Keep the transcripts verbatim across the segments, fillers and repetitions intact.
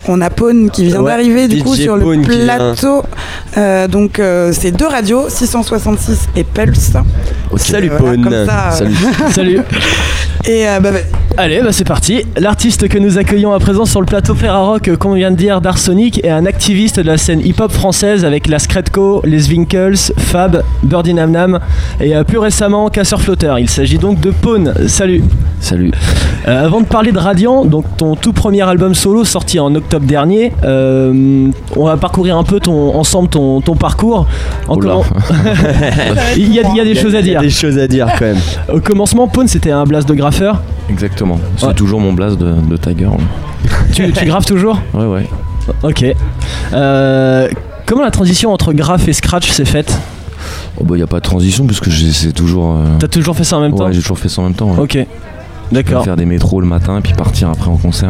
On a Pone qui vient ouais, d'arriver du D J coup sur Pone le plateau. Euh, donc euh, c'est deux radios, six cent soixante-six et Pulse. Okay. Salut euh, Pone. Comme ça, Salut. Euh... Salut. Et euh, bah, bah... Allez, bah c'est parti. L'artiste que nous accueillons à présent sur le plateau Ferrarock, comme on vient de dire, d'Arsonic, est un activiste de la scène hip-hop française avec la Skretko, les Zwinkels, Fab, Birdie Nam Nam et euh, plus récemment Casseur Flotteur. Il s'agit donc de Pone. Salut. Salut. Euh, avant de parler de Radiant, donc ton tout premier album solo sorti en octobre dernier, euh, on va parcourir un peu ton, ensemble ton, ton parcours. En comment... il, y a, il y a des il y a, choses à dire. Il y a des choses à dire quand même. Au commencement, Pone c'était un blast de graffeur. Exactement. C'est ouais. toujours mon blast de, de Tiger. Ouais. tu, tu graffes toujours ? Ouais, ouais. Ok. Euh, comment la transition entre graph et scratch s'est faite ? Oh bah y a pas de transition puisque c'est toujours. Euh... T'as toujours fait ça en même ouais, temps ? Ouais, j'ai toujours fait ça en même temps. Ouais. Ok. D'accord. Faire des métros le matin et puis partir après en concert.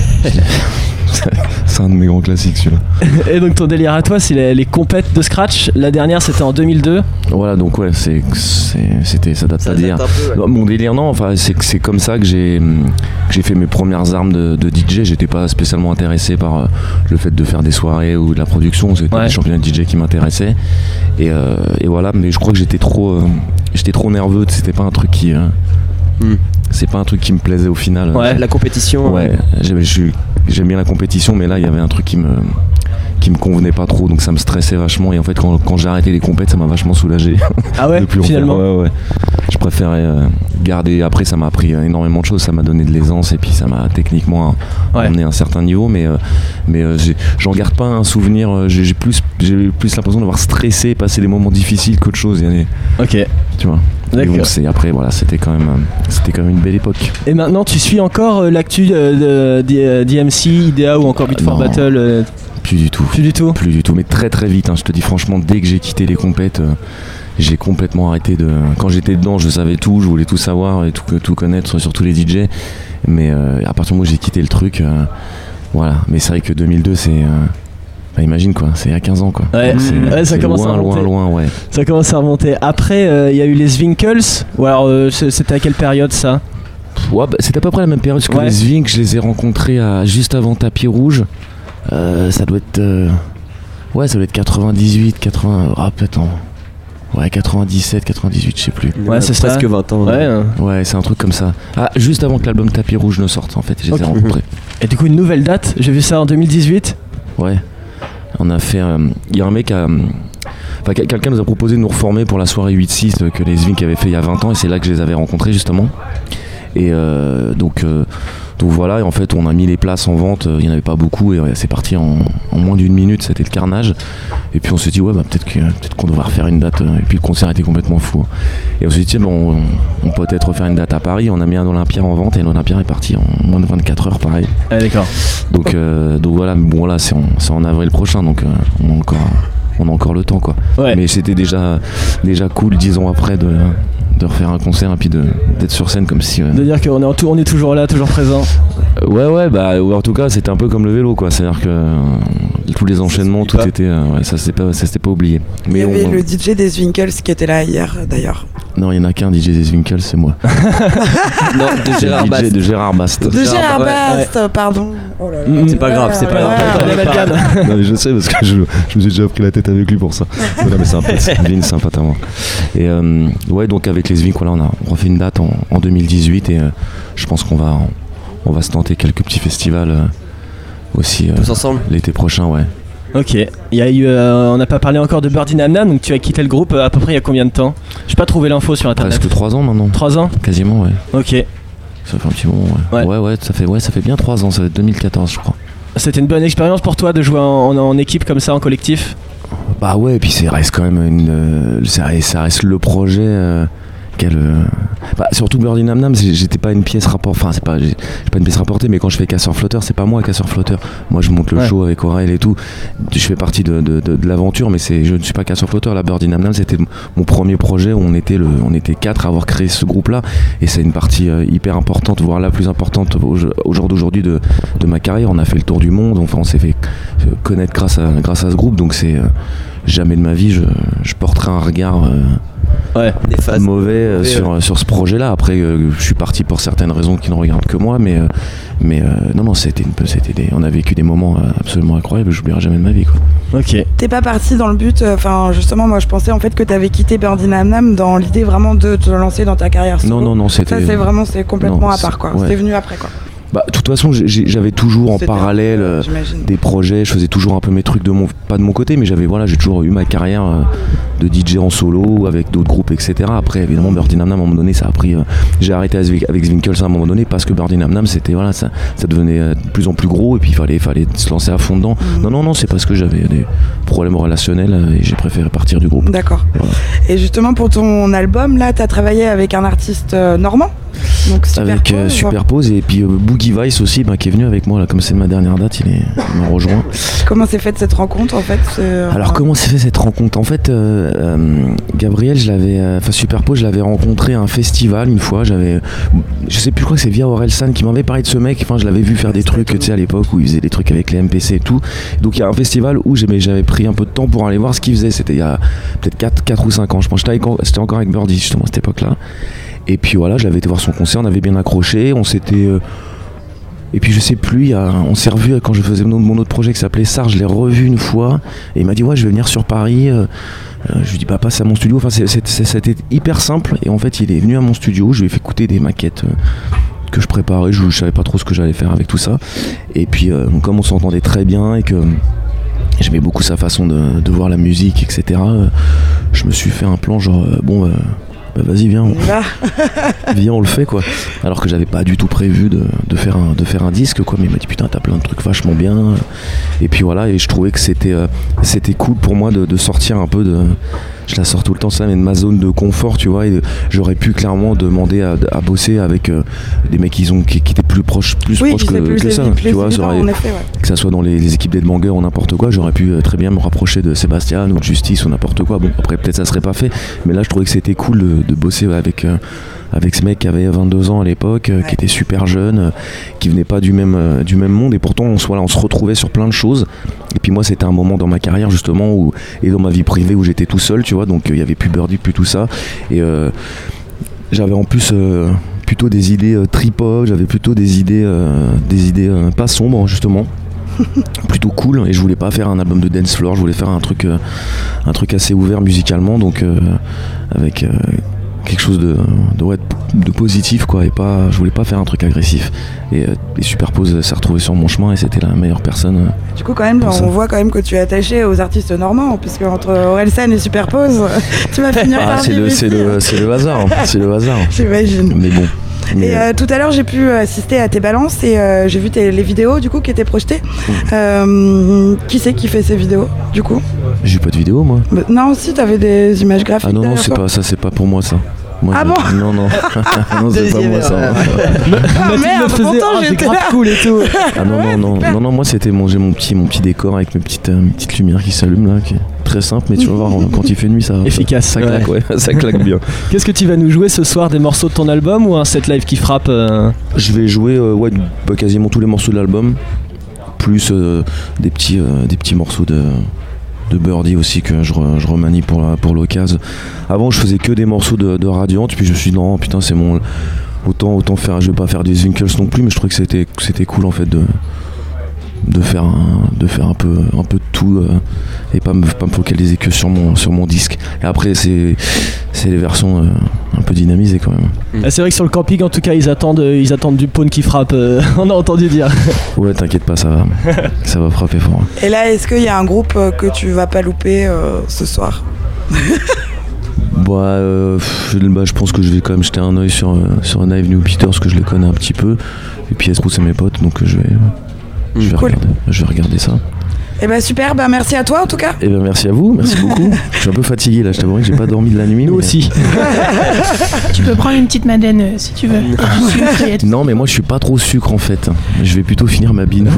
C'est un de mes grands classiques celui-là. Et donc ton délire à toi c'est les, les compètes de scratch. La dernière c'était en deux mille deux. Voilà donc ouais c'est, c'est, c'était, ça date ça pas d'hier. Ouais. Mon délire non enfin c'est, c'est comme ça que j'ai, que j'ai fait mes premières armes de, de D J. J'étais pas spécialement intéressé par euh, le fait de faire des soirées ou de la production. C'était ouais. les championnats de D J qui m'intéressaient. Et, euh, et voilà mais je crois que j'étais trop, euh, j'étais trop nerveux. C'était pas un truc qui... Euh, mm. C'est pas un truc qui me plaisait au final. Ouais, la compétition. Ouais, j'aime, j'aime bien la compétition, mais là il y avait un truc qui me, qui me convenait pas trop, donc ça me stressait vachement. Et en fait, quand, quand j'ai arrêté les compètes, ça m'a vachement soulagé. Ah ouais, finalement. Ouais, ouais. Je préférais euh, garder. Après, ça m'a appris énormément de choses, ça m'a donné de l'aisance et puis ça m'a techniquement ouais. emmené à un certain niveau. Mais, euh, mais euh, j'ai, j'en garde pas un souvenir. J'ai, j'ai, plus, j'ai plus l'impression d'avoir stressé, passé des moments difficiles qu'autre chose. Des, ok. Tu vois. D'accord. Donc, c'est, après, voilà, c'était quand même, c'était quand même une belle époque. Et maintenant, tu suis encore euh, l'actu de, de, de D M C, Idea ou encore Beat for non. Battle euh... Plus du tout. Plus du tout. Plus du tout, mais très très vite. Hein, je te dis franchement, dès que j'ai quitté les compètes, euh, j'ai complètement arrêté de. Quand j'étais dedans, je savais tout, je voulais tout savoir et tout, tout connaître sur tous les D J. Mais euh, à partir du moment où j'ai quitté le truc, euh, voilà. Mais c'est vrai que deux mille deux, c'est. Euh, bah, imagine quoi, c'est il y a quinze ans quoi. Ouais, c'est, ouais ça c'est commence loin, à remonter. loin, loin, ouais. Ça commence à remonter. Après, il euh, y a eu les Zwinkels. Ou alors, euh, c'était à quelle période ça ? Ouais, bah, c'était à peu près la même période. Parce que ouais. les Zwink, je les ai rencontrés à, juste avant Tapis Rouge. Euh, ça doit être. Euh, ouais, ça doit être quatre-vingt-dix-huit, quatre-vingts. Ah, peut-être en. Ouais, quatre-vingt-dix-sept, quatre-vingt-dix-huit, je sais plus. Ouais, c'est presque vingt ans. Ouais, hein. ouais, c'est un truc comme ça. Ah, juste avant que l'album Tapis Rouge ne sorte, en fait, je les okay. ai rencontrés. Et du coup, une nouvelle date, j'ai vu ça en deux mille dix-huit. Ouais. On a fait. Il euh, y a un mec à. Enfin, quelqu'un nous a proposé de nous reformer pour la soirée huit six que les Zwink avaient fait il y a vingt ans, et c'est là que je les avais rencontrés, justement. Et euh, donc. Euh, Donc voilà, et en fait on a mis les places en vente, il n'y en avait pas beaucoup et c'est parti en, en moins d'une minute, c'était le carnage. Et puis on s'est dit ouais bah peut-être, que, peut-être qu'on devrait refaire une date, et puis le concert était complètement fou. Et on s'est dit tiens bon, on, on peut peut-être refaire une date à Paris, on a mis un Olympia en vente et l'Olympia est parti en moins de vingt-quatre heures pareil. Ah d'accord. Donc, euh, donc voilà, bon là c'est en, c'est en avril prochain donc euh, on a encore... on a encore le temps quoi. Ouais. Mais c'était déjà, déjà cool dix ans après de, de refaire un concert et puis de, d'être sur scène comme si... Euh... De dire qu'on est, en tout, on est toujours là, toujours présent. Euh, ouais ouais bah en tout cas c'était un peu comme le vélo quoi. C'est-à-dire que euh, tous les enchaînements, tout pas. était... Euh, ouais, ça s'était pas, ça s'était pas oublié. Mais il y avait on, le D J des Zwinkels qui était là hier d'ailleurs. Non, il y en a qu'un D J des Zwinkels, c'est moi. Non, de Gérard Bast. D J de Gérard Bast. De Gérard Bast, ouais. pardon. Oh là là. Mmh, c'est pas grave, c'est pas grave. Non, mais je sais parce que je, je me suis déjà pris la tête avec lui pour ça. Non, mais c'est un pote, Vin, c'est un pote à moi. Et euh, ouais, donc avec les Zwink, voilà, on a refait une date en, en deux mille dix-huit et euh, je pense qu'on va, on va se tenter quelques petits festivals euh, aussi. Euh, Tous ensemble l'été prochain, ouais. Ok, il y a eu, euh, on n'a pas parlé encore de Birdie Nam Nam, donc tu as quitté le groupe euh, à peu près il y a combien de temps ? J'ai pas trouvé l'info sur internet. Presque trois ans maintenant. Trois ans ? Quasiment, ouais. Ok. Ça fait un petit moment, ouais. Ouais, ouais, ouais ça fait, ouais, ça fait bien trois ans, ça va être deux mille quatorze, je crois. C'était une bonne expérience pour toi de jouer en, en, en équipe comme ça, en collectif ? Bah ouais, et puis ça reste quand même une, euh, ça, ça reste le projet. Euh, quel, euh, bah, surtout Birdie Nam Nam, j'étais pas une pièce rapport, enfin c'est pas, j'ai, j'ai pas une pièce rapportée, mais quand je fais Casseur Flotteur, c'est pas moi Casseur Flotteur. Moi je monte le ouais. show avec Aurel et tout. Je fais partie de, de, de, de l'aventure, mais c'est, je ne suis pas Casseur Flotteur. La Birdie Nam Nam, c'était mon premier projet où on était le, on était quatre à avoir créé ce groupe-là, et c'est une partie euh, hyper importante, voire la plus importante au, au jour d'aujourd'hui de, de ma carrière. On a fait le tour du monde, enfin on s'est fait connaître grâce à, grâce à ce groupe, donc c'est euh, jamais de ma vie je, je porterai un regard. Euh, ouais. mauvais euh, sur, euh, sur ce projet-là. Après, euh, je suis parti pour certaines raisons qui ne regardent que moi, mais, euh, mais euh, non, non, c'était une, c'était des, on a vécu des moments absolument incroyables, je n'oublierai jamais de ma vie, quoi. Ok. T'es pas parti dans le but, enfin euh, justement, moi je pensais en fait que t'avais quitté Birdie Nam Nam dans l'idée vraiment de te lancer dans ta carrière solo. Non, non, non, c'était. Ça, c'est vraiment, c'est complètement non, à part, quoi. Ouais. C'est venu après, quoi. Bah, de toute façon, j'ai, j'avais toujours en C'était parallèle euh, des projets, je faisais toujours un peu mes trucs de mon, pas de mon côté, mais j'avais, voilà, j'ai toujours eu ma carrière euh, de D J en solo avec d'autres groupes, et cetera. Après, évidemment, Birdie Nam Nam, à un moment donné, ça a pris. Euh, j'ai arrêté avec Zwinkels à un moment donné parce que Birdie Nam Nam, c'était, voilà, ça, ça devenait de plus en plus gros et puis il fallait, fallait se lancer à fond dedans. Mmh. Non, non, non, c'est parce que j'avais des problèmes relationnels et j'ai préféré partir du groupe. D'accord. Voilà. Et justement, pour ton album, là, t'as travaillé avec un artiste euh, normand. Donc, avec euh, Superpose et puis euh, Boogie Vice aussi bah, qui est venu avec moi là, comme c'est ma dernière date, il, est, il m'a rejoint. Comment s'est faite cette rencontre en fait c'est... Alors comment s'est fait cette rencontre en fait euh, euh, Gabriel, je l'avais, enfin euh, Superpose, je l'avais rencontré à un festival une fois. J'avais, je sais plus, je crois que c'est via Orelsan qui m'avait parlé de ce mec. Enfin, je l'avais vu faire des trucs, tu sais, à l'époque où il faisait des trucs avec les M P C et tout. Donc il y a un festival où j'avais, j'avais pris un peu de temps pour aller voir ce qu'il faisait. C'était il y a peut-être quatre ou cinq ans. Je pense que c'était encore avec Birdie justement à cette époque-là. Et puis voilà, j'avais été voir son concert, on avait bien accroché, on s'était... Euh... Et puis je sais plus, y a... on s'est revu quand je faisais mon, mon autre projet qui s'appelait S A R, je l'ai revu une fois, et il m'a dit ouais je vais venir sur Paris, euh... je lui dis bah passe à mon studio, enfin c'est, c'est, c'est, c'était hyper simple, et en fait il est venu à mon studio, je lui ai fait écouter des maquettes euh, que je préparais, je, je savais pas trop ce que j'allais faire avec tout ça, et puis euh, comme on s'entendait très bien et que... j'aimais beaucoup sa façon de, de voir la musique, et cetera. Euh, je me suis fait un plan genre euh, bon... Euh, bah vas-y viens on, viens on le fait quoi, alors que j'avais pas du tout prévu de, de, faire un, de faire un disque quoi, mais il m'a dit putain t'as plein de trucs vachement bien, et puis voilà, et je trouvais que c'était, euh, c'était cool pour moi de, de sortir un peu de, je la sors tout le temps ça, mais de ma zone de confort tu vois, et j'aurais pu clairement demander à, à bosser avec euh, des mecs qui, ont, qui, qui étaient plus proches, plus oui, proches que, plus que ça tu vois, évident, aurait, effet, ouais. Que ça soit dans les, les équipes d'Edbanger ou n'importe quoi, j'aurais pu très bien me rapprocher de Sébastien ou de Justice ou n'importe quoi. Bon après peut-être ça serait pas fait, mais là je trouvais que c'était cool de, de bosser avec, euh, avec ce mec qui avait vingt-deux ans à l'époque, euh, ouais. Qui était super jeune, euh, qui venait pas du même, euh, du même monde, et pourtant on, voilà, on se retrouvait sur plein de choses. Et puis moi c'était un moment dans ma carrière justement où, et dans ma vie privée où j'étais tout seul tu vois, donc il euh, y avait plus Birdie, plus tout ça, et euh, j'avais en plus euh, plutôt des idées euh, trip-hop, j'avais plutôt des idées, euh, des idées euh, pas sombres justement. Plutôt cool, et je voulais pas faire un album de dance floor, je voulais faire un truc, euh, un truc assez ouvert musicalement, donc euh, avec euh, quelque chose de, de, ouais, de positif quoi, et pas, je voulais pas faire un truc agressif. Et, euh, et Superpose s'est retrouvé sur mon chemin et c'était la meilleure personne. Euh, du coup quand même on ça. voit quand même que tu es attaché aux artistes normands, puisque entre Orelsan et Superpose tu vas finir ah, par c'est le, c'est, le, c'est le hasard, c'est le hasard. J'imagine. Mais bon. Mais et euh, tout à l'heure j'ai pu assister à tes balances et euh, j'ai vu tes, les vidéos du coup qui étaient projetées. Mmh. Euh, qui c'est qui fait ces vidéos du coup? J'ai pas de vidéo moi. Bah, non, si t'avais des images graphiques. Ah non non c'est pas ça, c'est pas pour moi ça. Moi, ah bon? Non, non, non c'est pas moi ça. Ah merde, pourtant j'étais là. Cool et tout. Ah non, non, non, non, non, moi c'était mon, j'ai mon petit, mon petit décor avec mes petites, euh, mes petites lumières qui s'allument là, qui est très simple, mais tu vas voir, quand il fait nuit, ça. Efficace. Ça, ça claque, ouais. ouais, ça claque bien. Qu'est-ce que tu vas nous jouer ce soir, des morceaux de ton album ou un set live qui frappe euh... Je vais jouer, euh, ouais, quasiment tous les morceaux de l'album, plus euh, des petits, euh, des petits morceaux de. de Birdie aussi que je, re, je remanie pour, la, pour l'occasion. Avant je faisais que des morceaux de, de Radiante, puis je me suis dit non putain c'est mon... Autant, autant faire, je vais pas faire des Zwinkels non plus, mais je trouvais que c'était, que c'était cool en fait de, de, faire, un, de faire un peu, un peu de tout euh, et pas me, pas me focaliser que sur mon, sur mon disque. Et après c'est, c'est les versions euh, un peu dynamisées quand même. Ah, c'est vrai que sur le camping en tout cas ils attendent, ils attendent du pawn qui frappe, euh, on a entendu dire. Ouais t'inquiète pas, ça va, ça va frapper fort. Et là est-ce qu'il y a un groupe que tu vas pas louper euh, ce soir? Bah, euh, bah, je pense que je vais quand même jeter un oeil sur, euh, sur Knives New Peters, parce que je les connais un petit peu. Et puis Espo c'est mes potes, donc je vais, mmh, je vais, cool. regarder, je vais regarder ça. Et bah super, bah merci à toi en tout cas. Et ben bah, merci à vous, merci beaucoup. Je suis un peu fatigué là, je t'avouerai que j'ai pas dormi de la nuit. Nous mais... aussi. Tu peux prendre une petite madeleine euh, si tu veux. Non mais moi je suis pas trop sucre en fait. Je vais plutôt finir ma bine.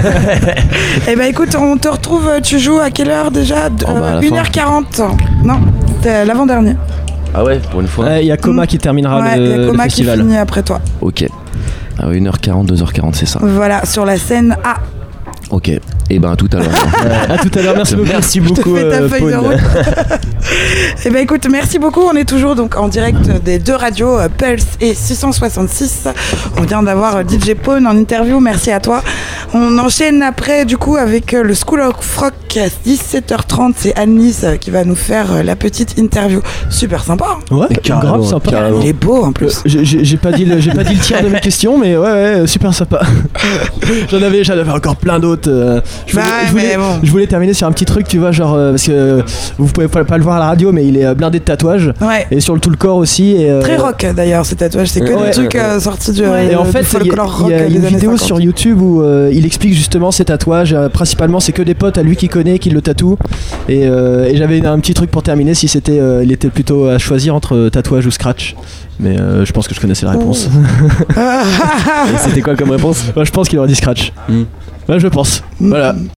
Et bah écoute, on te retrouve, tu joues à quelle heure déjà? De, oh, bah, une heure quarante. Non, t'es l'avant-dernier. Ah ouais, pour une fois. Il ouais, y a Coma mmh. qui terminera ouais, le, y a Coma le festival. Qui finit après toi. Ok. Ah, une heure quarante, deux heures quarante, c'est ça. Voilà, sur la scène A. Ok. Et ben à tout à l'heure. À tout à l'heure, merci beaucoup. Merci Je te beaucoup, fais ta euh, feuille de Paul. route. Eh ben écoute, merci beaucoup. On est toujours donc en direct des deux radios, euh, Pulse et six cent soixante-six. On vient d'avoir euh, D J Pone en interview. Merci à toi. On enchaîne après du coup avec euh, le School of Rock à dix-sept heures trente. C'est Annelise euh, qui va nous faire euh, la petite interview. Super sympa. Ouais, Carrément, grave sympa. carrément. Il est beau en Euh, plus. j'ai- J'ai j'ai pas dit le, j'ai pas dit le tiers de mes questions, mais ouais, ouais, super sympa. J'en avais, j'en avais encore plein d'autres. euh, Je Bah, voulais, je voulais- mais bon. je voulais terminer sur un petit truc, tu vois, genre euh, parce que euh, vous pouvez pas, pas le voir à la radio, mais il est euh, blindé de tatouages Ouais. et sur le tout le corps aussi. Et, euh, Très rock d'ailleurs ces tatouages. C'est que Ouais, des trucs ouais, euh, sortis du, Ouais. Et en du fait, il y a, folklore rock il y a des une années vidéo cinquante. sur YouTube où euh, il explique justement ses tatouages. Euh, principalement, c'est que des potes à lui qui connaît, qui le tatouent. Et, euh, et j'avais un petit truc pour terminer, si c'était, euh, il était plutôt à choisir entre tatouage ou scratch. Mais euh, je pense que je connaissais la réponse. Et c'était quoi comme réponse? Ouais, je pense qu'il aurait dit scratch. Mm. Ouais, je pense. Voilà.